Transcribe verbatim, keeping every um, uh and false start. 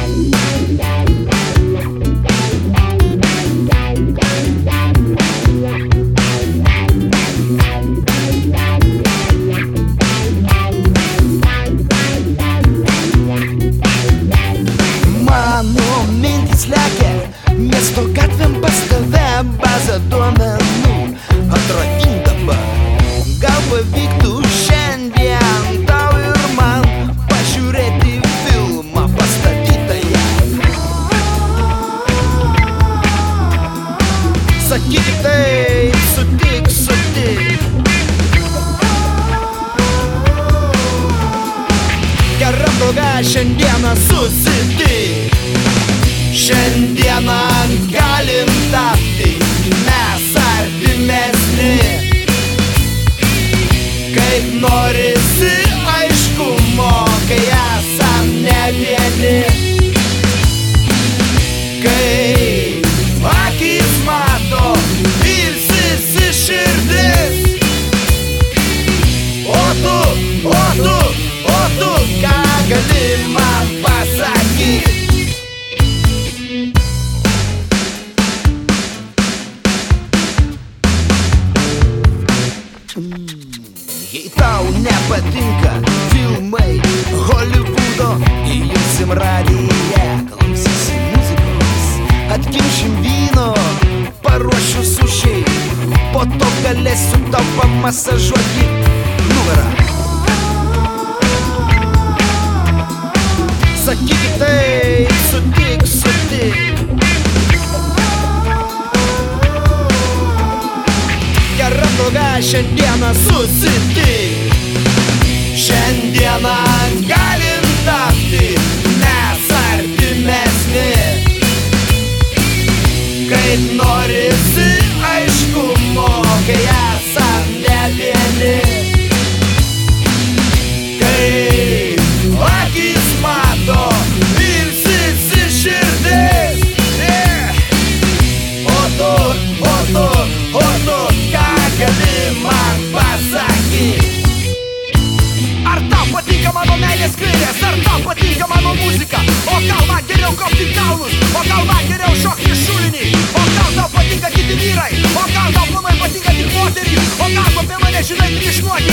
Miesto gatvėm pas tave bazę duomenų atrakindama. Gal pavyktų šiandien tau ir man pažiūrėti filmą pastatytąją. Sakyk taip, sutik, sutik. Gera proga šiandieną susitik. Šiandieną galim tapti mes artimesni. Kaip norisi aiškumo, kai esam ne vieni. Kai akis mato, ilsisi širdis. O tu, o tu, o tu, ką gali man pasakyti? Jei tau nepatinka filmai Hollywoodo, įjungsim radiją, klausysim muzikos, atkimšim vyno, paruošiu sušiai, po to galėsiu tau pamasažuoti nugarą. Sakyk taip, sutik, sutik. Gera proga šiandieną susitik. Šiandieną galim tapti mes artimesni. Kaip norisi aiškumo, kai esam ne vieni. Kai akis mato, ilsisi širdis. O tu, o tu, o tu, ką gali man pasakyti? Ar tau patinka mano meilės kairės, ar tau patinka mano muzika? O gal man geriau kopti kalnus, o gal man geriau šokti šulinį? O gal tau patinka kiti vyrai, o gal tau planai patinka tik moterys? O gal apie mane žinai trišnuoti?